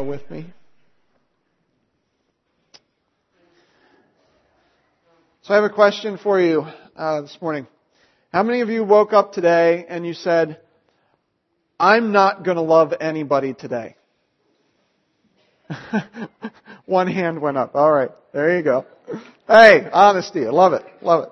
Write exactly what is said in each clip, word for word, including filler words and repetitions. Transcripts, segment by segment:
bow with me. So I have a question for you uh, this morning. How many of you woke up today and you said, I'm not going to love anybody today? One hand went up. All right. There you go. Hey, honesty. I love it. Love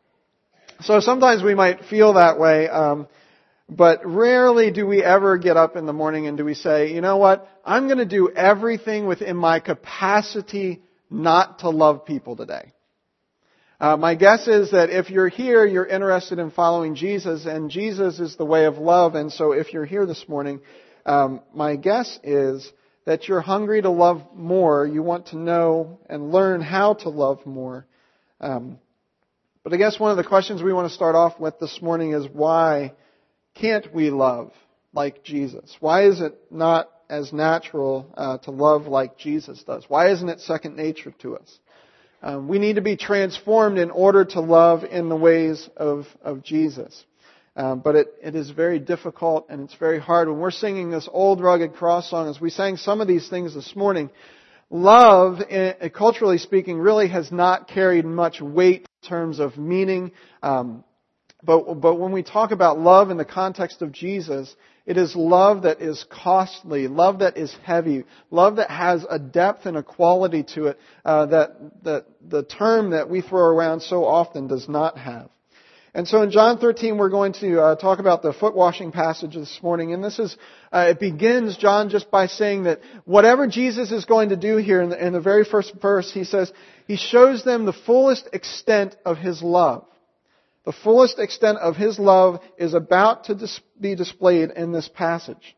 it. So sometimes we might feel that way, um, but rarely do we ever get up in the morning and do we say, you know what? I'm going to do everything within my capacity not to love people today. Uh, my guess is that if you're here, you're interested in following Jesus, and Jesus is the way of love. And so if you're here this morning, um, my guess is that you're hungry to love more. You want to know and learn how to love more. Um, but I guess one of the questions we want to start off with this morning is, why can't we love like Jesus? Why is it not as natural uh, to love like Jesus does? Why isn't it second nature to us? Um, we need to be transformed in order to love in the ways of, of Jesus. Um, but it, it is very difficult and it's very hard. When we're singing this old rugged cross song, as we sang some of these things this morning, love, uh, culturally speaking, really has not carried much weight in terms of meaning. Um, but, but when we talk about love in the context of Jesus, it is love that is costly, love that is heavy, love that has a depth and a quality to it uh, that, that the term that we throw around so often does not have. And so in John thirteen, we're going to uh, talk about the foot washing passage this morning. And this is, uh, it begins, John, just by saying that whatever Jesus is going to do here in the, in the very first verse, he says, he shows them the fullest extent of his love. The fullest extent of his love is about to dis- be displayed in this passage.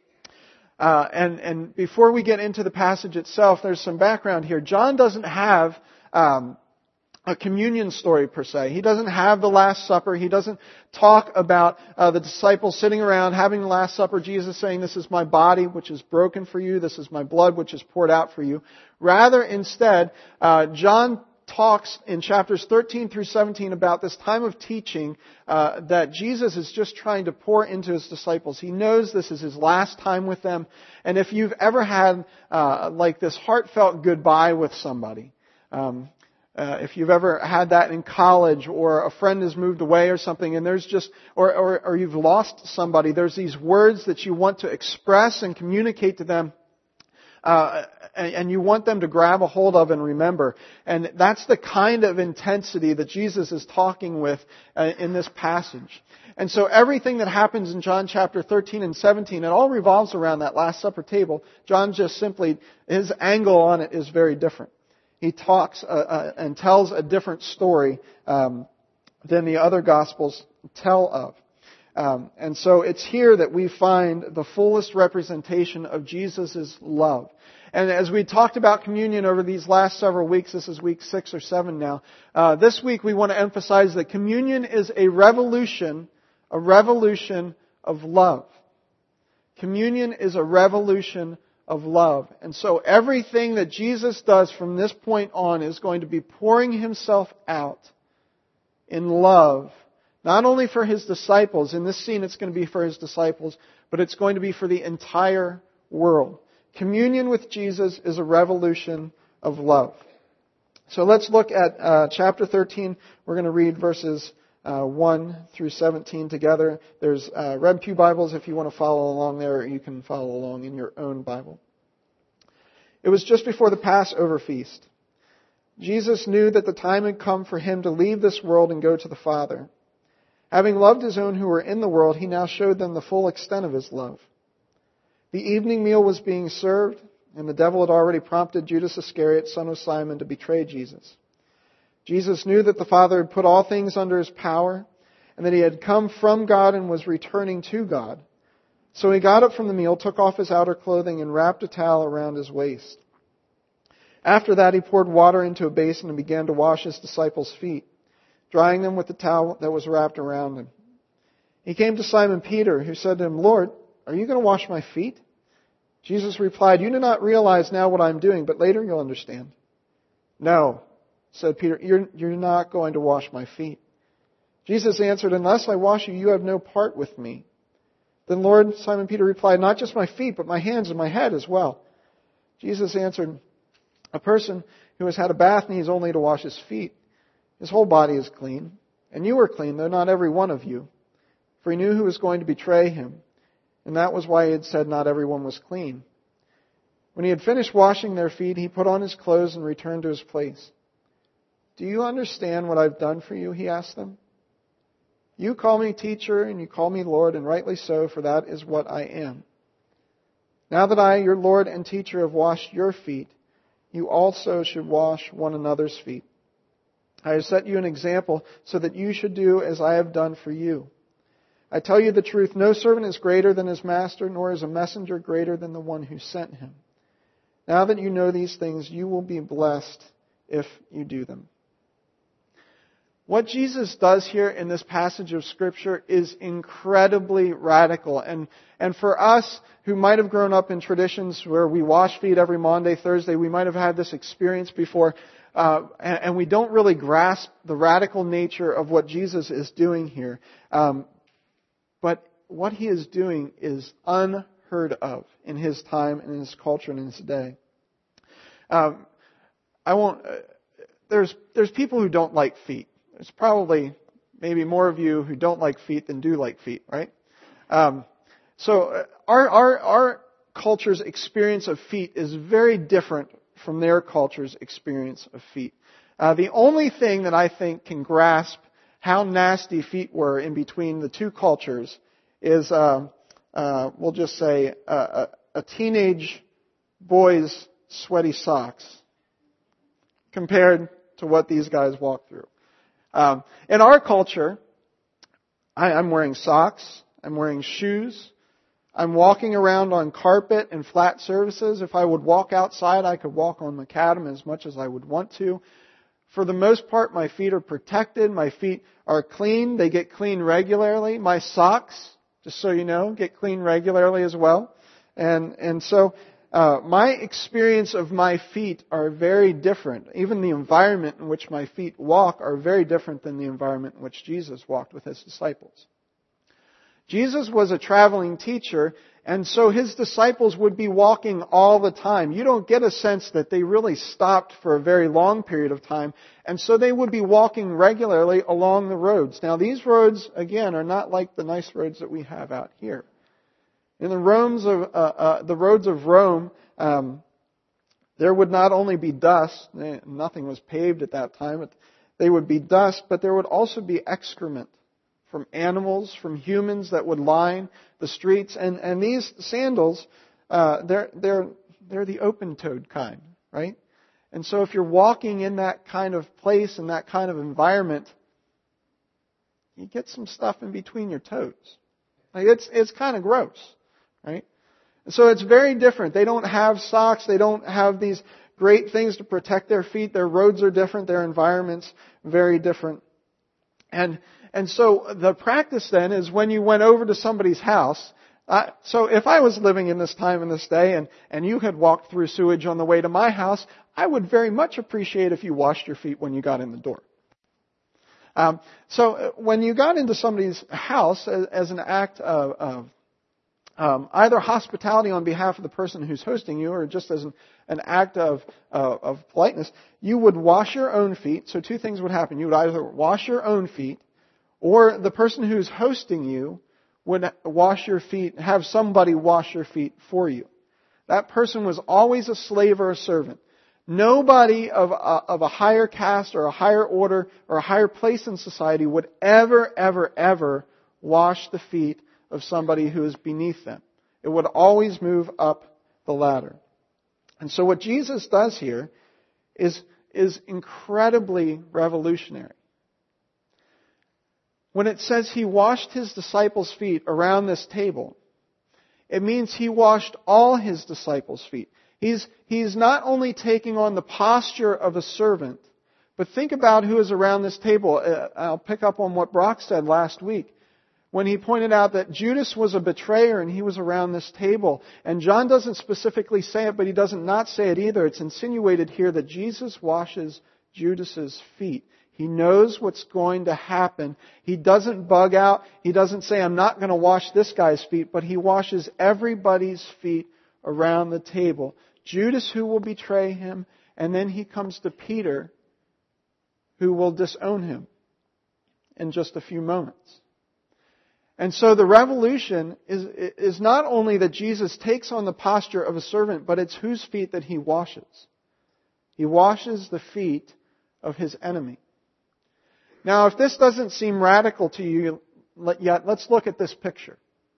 Uh, and, and before we get into the passage itself, there's some background here. John doesn't have um, a communion story per se. He doesn't have the Last Supper. He doesn't talk about uh, the disciples sitting around having the Last Supper, Jesus saying, this is my body which is broken for you. This is my blood which is poured out for you. Rather, instead, uh, John talks in chapters thirteen through seventeen about this time of teaching uh, that Jesus is just trying to pour into his disciples. He knows this is his last time with them. And if you've ever had uh, like this heartfelt goodbye with somebody, um, uh, if you've ever had that in college, or a friend has moved away or something, and there's just, or, or, or you've lost somebody, there's these words that you want to express and communicate to them. Uh, and, and you want them to grab a hold of and remember. And that's the kind of intensity that Jesus is talking with uh, in this passage. And so everything that happens in John chapter thirteen and seventeen, it all revolves around that Last Supper table. John just simply, his angle on it is very different. He talks uh, uh, and tells a different story um, than the other Gospels tell of. Um, and so it's here that we find the fullest representation of Jesus' love. And as we talked about communion over these last several weeks, this is week six or seven now, uh, this week we want to emphasize that communion is a revolution, a revolution of love. Communion is a revolution of love. And so everything that Jesus does from this point on is going to be pouring himself out in love. Not only for his disciples, in this scene it's going to be for his disciples, but it's going to be for the entire world. Communion with Jesus is a revolution of love. So let's look at uh, chapter thirteen. We're going to read verses uh, one through seventeen together. There's uh, Red Pew Bibles if you want to follow along there, or you can follow along in your own Bible. It was just before the Passover feast. Jesus knew that the time had come for him to leave this world and go to the Father. Having loved his own who were in the world, he now showed them the full extent of his love. The evening meal was being served, and the devil had already prompted Judas Iscariot, son of Simon, to betray Jesus. Jesus knew that the Father had put all things under his power, and that he had come from God and was returning to God. So he got up from the meal, took off his outer clothing, and wrapped a towel around his waist. After that, he poured water into a basin and began to wash his disciples' feet, drying them with the towel that was wrapped around him. He came to Simon Peter, who said to him, Lord, are you going to wash my feet? Jesus replied, you do not realize now what I'm doing, but later you'll understand. No, said Peter, you're, you're not going to wash my feet. Jesus answered, unless I wash you, you have no part with me. Then Lord, Simon Peter replied, not just my feet, but my hands and my head as well. Jesus answered, a person who has had a bath needs only to wash his feet. His whole body is clean. And you are clean, though not every one of you. For he knew who was going to betray him. And that was why he had said not everyone was clean. When he had finished washing their feet, he put on his clothes and returned to his place. Do you understand what I've done for you? He asked them. You call me teacher and you call me Lord, and rightly so, for that is what I am. Now that I, your Lord and teacher, have washed your feet, you also should wash one another's feet. I have set you an example so that you should do as I have done for you. I tell you the truth, no servant is greater than his master, nor is a messenger greater than the one who sent him. Now that you know these things, you will be blessed if you do them. What Jesus does here in this passage of Scripture is incredibly radical. And, and for us who might have grown up in traditions where we wash feet every Maundy, Thursday, we might have had this experience before, uh, and, and we don't really grasp the radical nature of what Jesus is doing here. Um, but what He is doing is unheard of in His time and in His culture and in His day. Um, I won't, uh, there's, there's people who don't like feet. There's probably maybe more of you who don't like feet than do like feet, right? Um, so our, our, our culture's experience of feet is very different from their culture's experience of feet. Uh, the only thing that I think can grasp how nasty feet were in between the two cultures is, uh, uh, we'll just say, uh, a, a teenage boy's sweaty socks compared to what these guys walk through. Um, in our culture, I, I'm wearing socks, I'm wearing shoes, I'm walking around on carpet and flat surfaces. If I would walk outside, I could walk on macadam as much as I would want to. For the most part, my feet are protected, my feet are clean, they get clean regularly. My socks, just so you know, get clean regularly as well. And, and so, Uh, my experience of my feet are very different. Even the environment in which my feet walk are very different than the environment in which Jesus walked with His disciples. Jesus was a traveling teacher, and so His disciples would be walking all the time. You don't get a sense that they really stopped for a very long period of time, and so they would be walking regularly along the roads. Now, these roads, again, are not like the nice roads that we have out here. In the roads of uh, uh, the roads of Rome, um, there would not only be dust; nothing was paved at that time. But they would be dust, but there would also be excrement from animals, from humans that would line the streets. And and these sandals, uh, they're they're they're the open-toed kind, right? And so if you're walking in that kind of place and that kind of environment, you get some stuff in between your toes. Like it's it's kind of gross. Right? So it's very different. They don't have socks. They don't have these great things to protect their feet. Their roads are different. Their environment's very different. And and so the practice then is when you went over to somebody's house. Uh, so if I was living in this time and this day and, and you had walked through sewage on the way to my house, I would very much appreciate if you washed your feet when you got in the door. Um, so when you got into somebody's house as, as an act of, of Um, either hospitality on behalf of the person who's hosting you or just as an, an act of, uh, of politeness, you would wash your own feet. So two things would happen. You would either wash your own feet or the person who's hosting you would wash your feet, have somebody wash your feet for you. That person was always a slave or a servant. Nobody of a, of a higher caste or a higher order or a higher place in society would ever, ever, ever wash the feet of somebody who is beneath them. It would always move up the ladder. And so what Jesus does here is, is incredibly revolutionary. When it says He washed His disciples' feet around this table, it means He washed all His disciples' feet. He's, he's not only taking on the posture of a servant, but think about who is around this table. I'll pick up on what Brock said last week, when he pointed out that Judas was a betrayer and he was around this table. And John doesn't specifically say it, but he doesn't not say it either. It's insinuated here that Jesus washes Judas's feet. He knows what's going to happen. He doesn't bug out. He doesn't say, I'm not going to wash this guy's feet, but He washes everybody's feet around the table Judas who will betray him, and then he comes to Peter who will disown him in just a few moments. And so the revolution is, is not only that Jesus takes on the posture of a servant, but it's whose feet that he washes. He washes the feet of his enemy. Now, if this doesn't seem radical to you yet, let's look at this picture.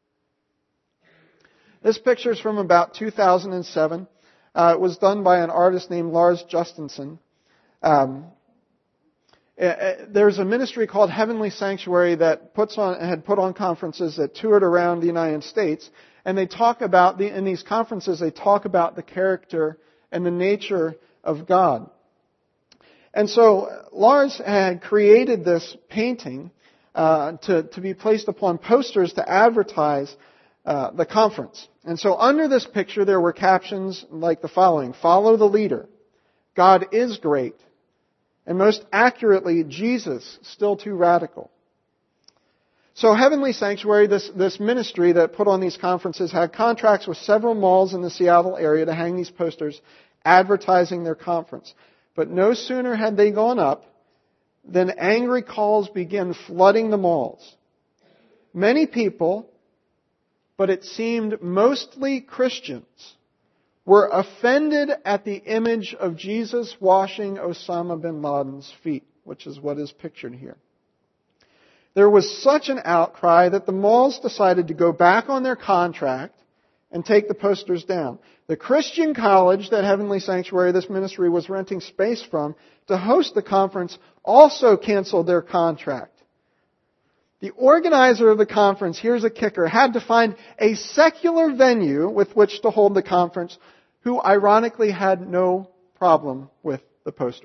This picture is from about two thousand seven. Uh, it was done by an artist named Lars Justensen. Um, There's a ministry called Heavenly Sanctuary that puts on, had put on conferences that toured around the United States, and they talk about, the, in these conferences, they talk about the character and the nature of God. And so Lars had created this painting uh, to, to be placed upon posters to advertise uh, the conference. And so under this picture there were captions like the following: "Follow the leader. God is great. And most accurately, Jesus, still too radical." So Heavenly Sanctuary, this, this ministry that put on these conferences, had contracts with several malls in the Seattle area to hang these posters advertising their conference. But no sooner had they gone up than angry calls began flooding the malls. Many people, but it seemed mostly Christians, were offended at the image of Jesus washing Osama bin Laden's feet, which is what is pictured here. There was such an outcry that the malls decided to go back on their contract and take the posters down. The Christian college that Heavenly Sanctuary, this ministry, was renting space from to host the conference also canceled their contract. The organizer of the conference, here's a kicker, had to find a secular venue with which to hold the conference, who ironically had no problem with the poster.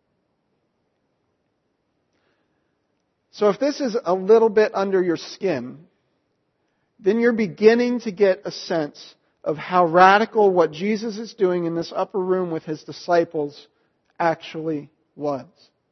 So if this is a little bit under your skin, then you're beginning to get a sense of how radical what Jesus is doing in this upper room with His disciples actually was.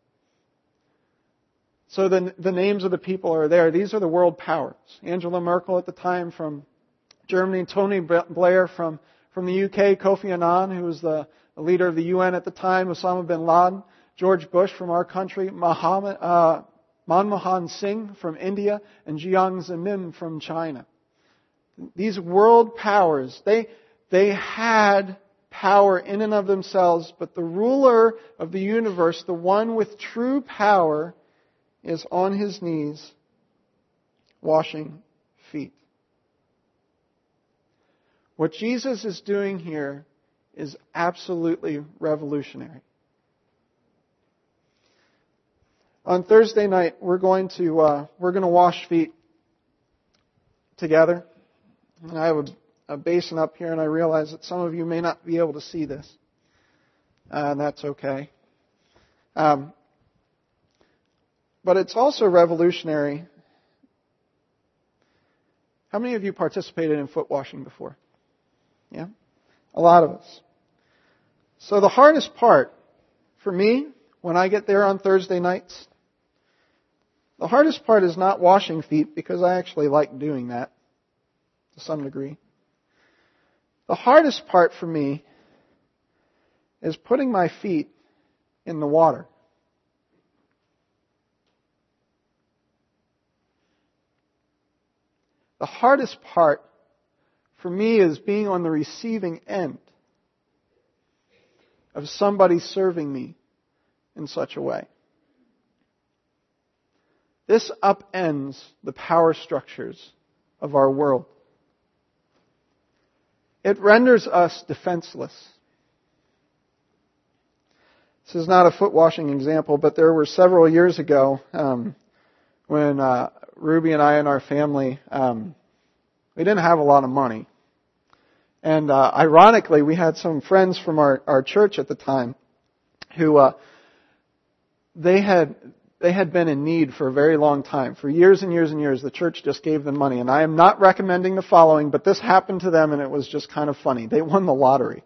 So the, the names of the people are there. These are the world powers. Angela Merkel at the time from Germany, Tony Blair from, from the U K, Kofi Annan, who was the, the leader of the U N at the time, Osama bin Laden, George Bush from our country, Mohammed, uh, Manmohan Singh from India, and Jiang Zemin from China. These world powers, they, they had power in and of themselves, but the ruler of the universe, the one with true power, is on his knees washing feet. What Jesus is doing here is absolutely revolutionary. On Thursday night, we're going to uh, we're going to wash feet together. And I have a, a basin up here, and I realize that some of you may not be able to see this, uh, and that's okay. Um, But it's also revolutionary. How many of you participated in foot washing before? Yeah? A lot of us. So the hardest part for me, when I get there on Thursday nights, the hardest part is not washing feet, because I actually like doing that to some degree. The hardest part for me is putting my feet in the water. The hardest part for me is being on the receiving end of somebody serving me in such a way. This upends the power structures of our world. It renders us defenseless. This is not a foot washing example, but there were several years ago um, when uh, Ruby and I and our family, um, we didn't have a lot of money. And uh, ironically, we had some friends from our, our church at the time who uh, they had they had been in need for a very long time. For years and years and years, the church just gave them money. And I am not recommending the following, but this happened to them, and it was just kind of funny. They won the lottery.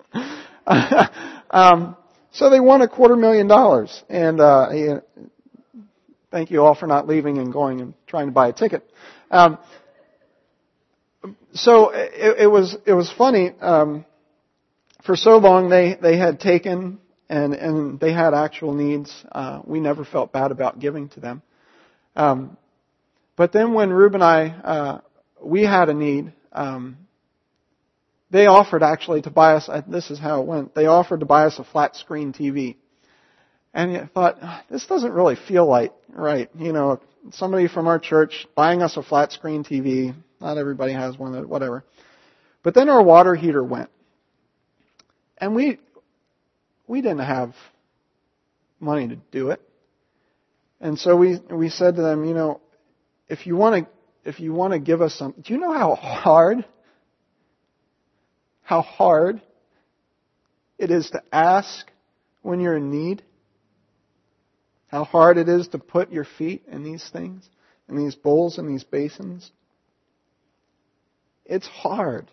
um, so they won a quarter million dollars. And uh, he, thank you all for not leaving and going and trying to buy a ticket. Um, so it, it was it was funny. Um, for so long they, they had taken and, and they had actual needs. Uh, we never felt bad about giving to them. Um, but then when Rube and I, uh, we had a need, um, they offered actually to buy us, this is how it went, they offered to buy us a flat screen T V. And I thought, this doesn't really feel like right. You know, somebody from our church buying us a flat screen T V. Not everybody has one, whatever. But then our water heater went. And we, we didn't have money to do it. And so we, we said to them, you know, if you want to, if you want to give us some, do you know how hard, how hard it is to ask when you're in need? How hard it is to put your feet in these things, in these bowls, in these basins? It's hard.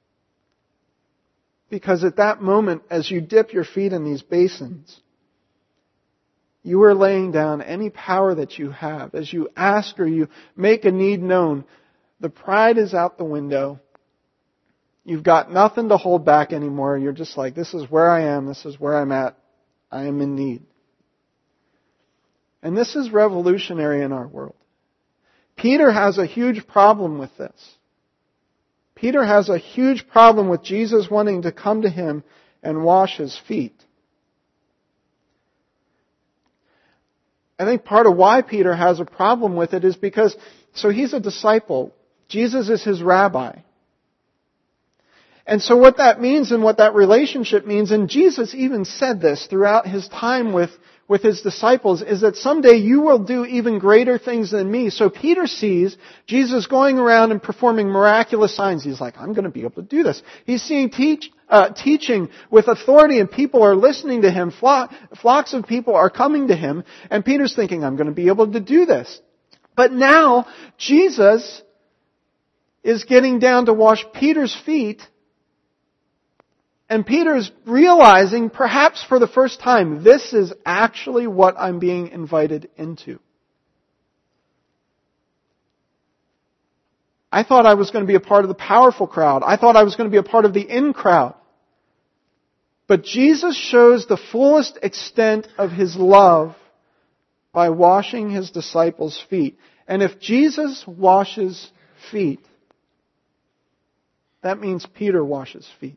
Because at that moment, as you dip your feet in these basins, you are laying down any power that you have. As you ask or you make a need known, the pride is out the window. You've got nothing to hold back anymore. You're just like, this is where I am. This is where I'm at. I am in need. And this is revolutionary in our world. Peter has a huge problem with this. Peter has a huge problem with Jesus wanting to come to him and wash his feet. I think part of why Peter has a problem with it is because, so he's a disciple. Jesus is his rabbi. And so what that means and what that relationship means, and Jesus even said this throughout his time with, with his disciples, is that someday you will do even greater things than me. So Peter sees Jesus going around and performing miraculous signs. He's like, I'm going to be able to do this. He's seeing teach, uh, teaching with authority, and people are listening to him. Flock, flocks of people are coming to him. And Peter's thinking, I'm going to be able to do this. But now, Jesus is getting down to wash Peter's feet. And Peter's realizing, perhaps for the first time, this is actually what I'm being invited into. I thought I was going to be a part of the powerful crowd. I thought I was going to be a part of the in crowd. But Jesus shows the fullest extent of His love by washing His disciples' feet. And if Jesus washes feet, that means Peter washes feet.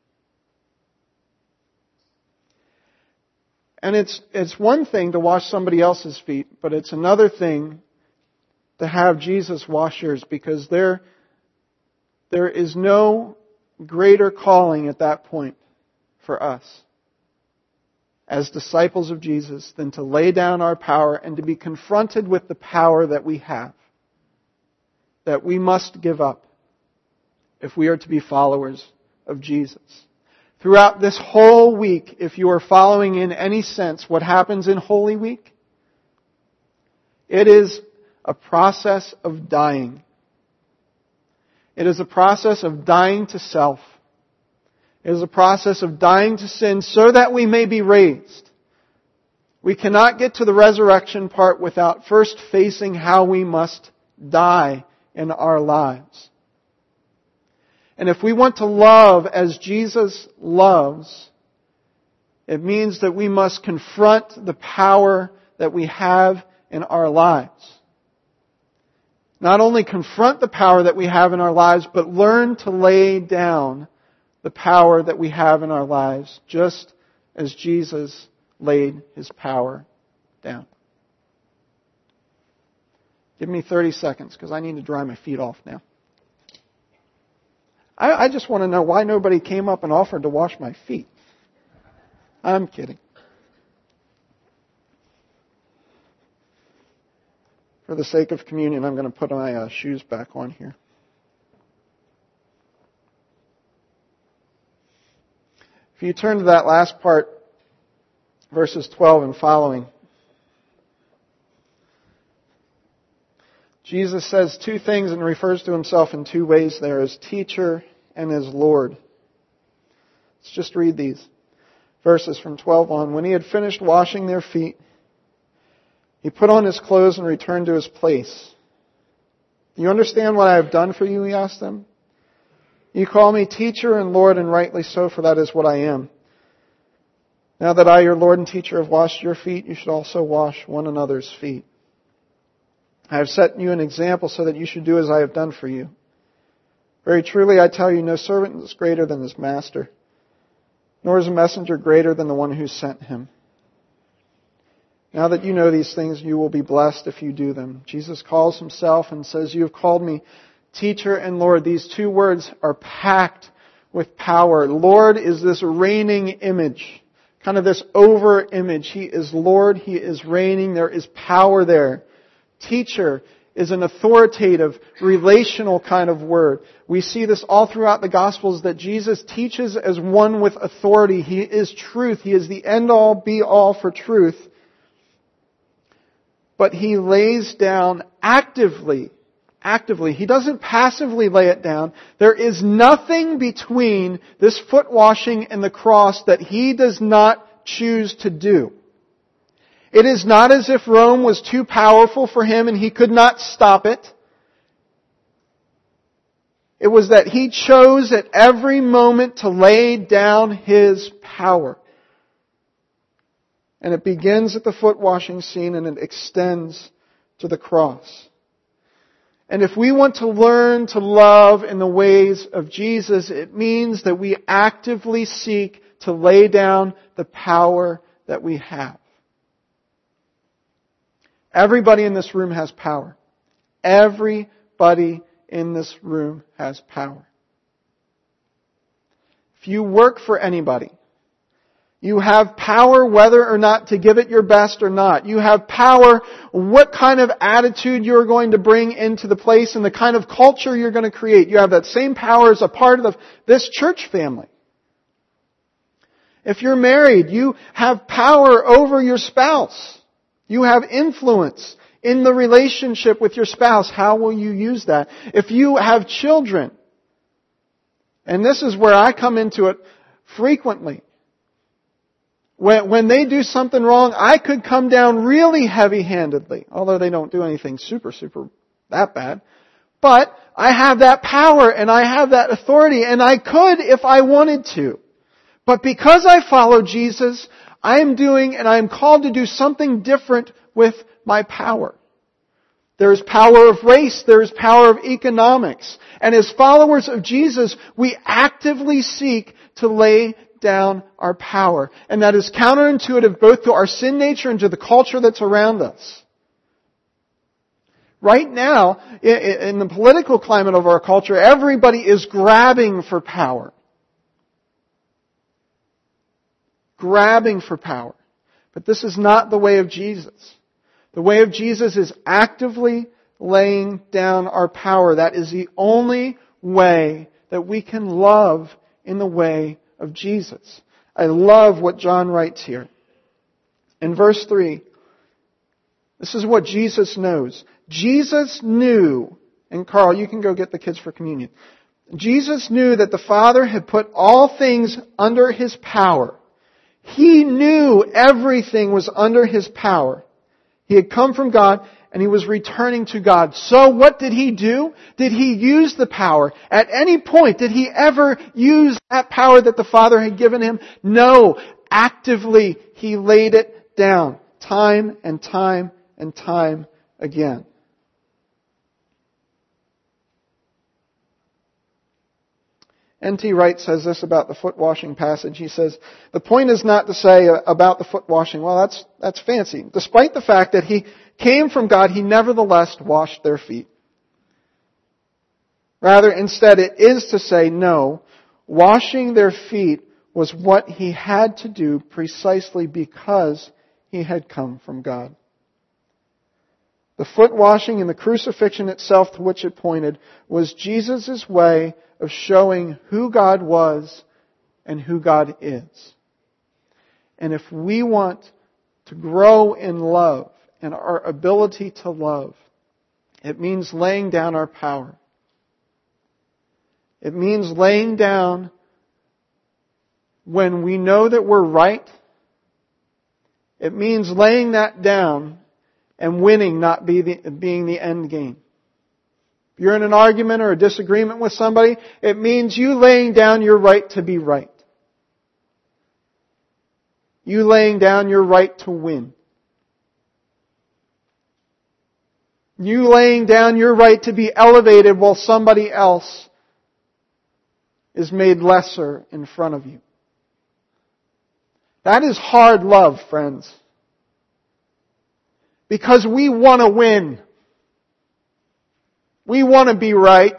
And it's it's one thing to wash somebody else's feet, but it's another thing to have Jesus wash yours, because there, there is no greater calling at that point for us as disciples of Jesus than to lay down our power and to be confronted with the power that we have, that we must give up if we are to be followers of Jesus. Throughout this whole week, if you are following in any sense what happens in Holy Week, it is a process of dying. It is a process of dying to self. It is a process of dying to sin so that we may be raised. We cannot get to the resurrection part without first facing how we must die in our lives. And if we want to love as Jesus loves, it means that we must confront the power that we have in our lives. Not only confront the power that we have in our lives, but learn to lay down the power that we have in our lives, just as Jesus laid His power down. Give me thirty seconds, because I need to dry my feet off now. I, I just want to know why nobody came up and offered to wash my feet. I'm kidding. For the sake of communion, I'm going to put my uh, shoes back on here. If you turn to that last part, verses twelve and following, Jesus says two things and refers to Himself in two ways there, as teacher and as Lord. Let's just read these verses from twelve on. When He had finished washing their feet, He put on His clothes and returned to His place. Do you understand what I have done for you? He asked them. You call me teacher and Lord, and rightly so, for that is what I am. Now that I, your Lord and teacher, have washed your feet, you should also wash one another's feet. I have set you an example so that you should do as I have done for you. Very truly, I tell you, no servant is greater than his master, nor is a messenger greater than the one who sent him. Now that you know these things, you will be blessed if you do them. Jesus calls himself and says, you have called me teacher and Lord. These two words are packed with power. Lord is this reigning image, kind of this over image. He is Lord. He is reigning. There is power there. Teacher is an authoritative, relational kind of word. We see this all throughout the Gospels, that Jesus teaches as one with authority. He is truth. He is the end-all, be-all for truth. But He lays down actively, actively. He doesn't passively lay it down. There is nothing between this foot washing and the cross that He does not choose to do. It is not as if Rome was too powerful for Him and He could not stop it. It was that He chose at every moment to lay down His power. And it begins at the foot washing scene and it extends to the cross. And if we want to learn to love in the ways of Jesus, it means that we actively seek to lay down the power that we have. Everybody in this room has power. Everybody in this room has power. If you work for anybody, you have power whether or not to give it your best or not. You have power what kind of attitude you're going to bring into the place and the kind of culture you're going to create. You have that same power as a part of this church family. If you're married, you have power over your spouse. You have influence in the relationship with your spouse. How will you use that? If you have children, and this is where I come into it frequently, When, when they do something wrong, I could come down really heavy-handedly, although they don't do anything super, super that bad. But I have that power and I have that authority, and I could if I wanted to. But because I follow Jesus, I am doing and I am called to do something different with my power. There is power of race, there is power of economics. And as followers of Jesus, we actively seek to lay down our power. And that is counterintuitive both to our sin nature and to the culture that's around us. Right now, in the political climate of our culture, everybody is grabbing for power. Grabbing for power. But this is not the way of Jesus. The way of Jesus is actively laying down our power. That is the only way that we can love in the way of Jesus. I love what John writes here. In verse three, this is what Jesus knows. Jesus knew, and Carl, you can go get the kids for communion. Jesus knew that the Father had put all things under His power. He knew everything was under His power. He had come from God and He was returning to God. So what did He do? Did He use the power? At any point, did He ever use that power that the Father had given Him? No. Actively, He laid it down. Time and time and time again. N T Wright says this about the foot washing passage. He says, the point is not to say about the foot washing, well, that's, that's fancy. Despite the fact that He came from God, He nevertheless washed their feet. Rather, instead, it is to say, no, washing their feet was what He had to do precisely because He had come from God. The foot washing and the crucifixion itself to which it pointed was Jesus' way of showing who God was and who God is. And if we want to grow in love and our ability to love, it means laying down our power. It means laying down when we know that we're right. It means laying that down and winning not be the, being the end game. If you're in an argument or a disagreement with somebody, it means you laying down your right to be right. You laying down your right to win. You laying down your right to be elevated while somebody else is made lesser in front of you. That is hard love, friends. Because we want to win. We want to be right.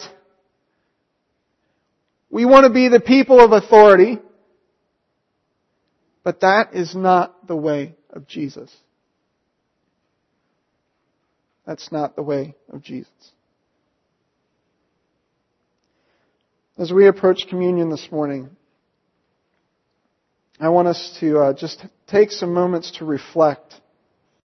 We want to be the people of authority. But that is not the way of Jesus. That's not the way of Jesus. As we approach communion this morning, I want us to uh, just take some moments to reflect